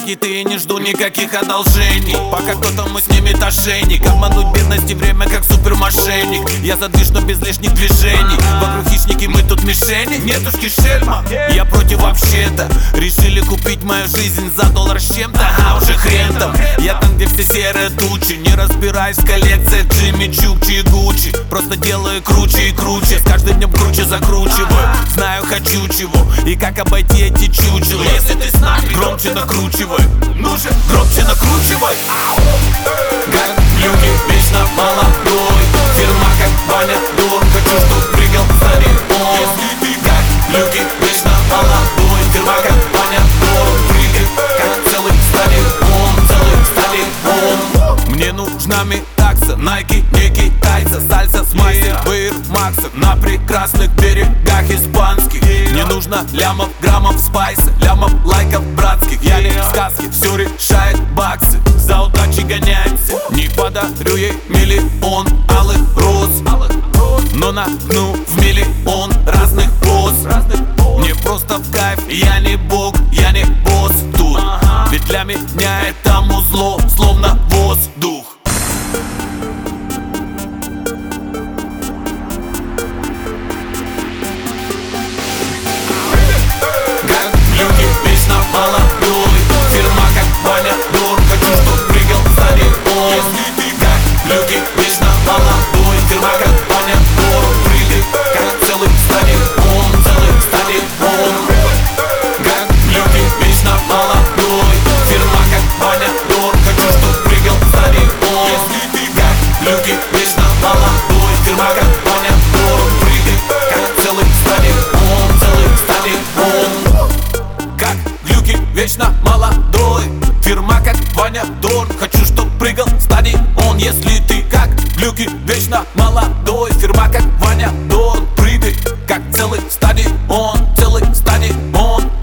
хиты и не жду никаких одолжений. Пока кто-то мы снимет ошейник. Обмануть бедность и время как супермошенник. Я за движ, но без лишних движений. Вокруг хищники, мы тут мишени. Нетушки шельма, я против вообще-то. Решили купить мою жизнь за $1 с чем-то. А уже хрен там. Я там, где все серые тучи. Не разбираюсь в коллекциях Джимми, Чукчи и Гуччи. Просто делаю круче и круче. С каждым днем круче закручиваю. Знаю, хочу чего и как обойти эти чучела. Если ты с нами, громче накручивай. Ну же, громче накручивай. Как люки, вечно молодой. Фирма как Ваня Дор. Хочу, чтоб прыгал стариком. Как люки, вечно молодой. Фирма как Ваня Дор. Прыгай, как целый стариком. Целый стариком. Мне нужна такса, Nike, не китайца. Сальса с мастер, Эйр Макса. На прекрасных берегах испанских. Не нужно лямов, граммов спайса. Лямов, лайков братских. Я не в сказке, все решает баксы. За удачей гоняемся. Не подарю ей миллион алых роз, но нагну в миллион разных поз. Мне просто в кайф, я не бог, я не босс тут. Ведь для меня это музло, словно воздух. Молодой, фирма как Ваня Дор. Хочу, чтоб прыгал стариком. Как люки, вечно молодой. Фирма как Ваня Дор. Прыгай, как целый стариком. Целый стариком. Как люки, вечно молодой. Фирма как Ваня Дор. Хочу, чтоб прыгал стариком. Как люки, вечно молодой. Фирма как Ваня Дор. Прыгай, как целый стариком. Целый стариком. Как вечно молодой, фирма как Ваня Дор. Хочу, чтоб прыгал стадион. Если ты как глюки, вечно молодой, фирма как Ваня Дор.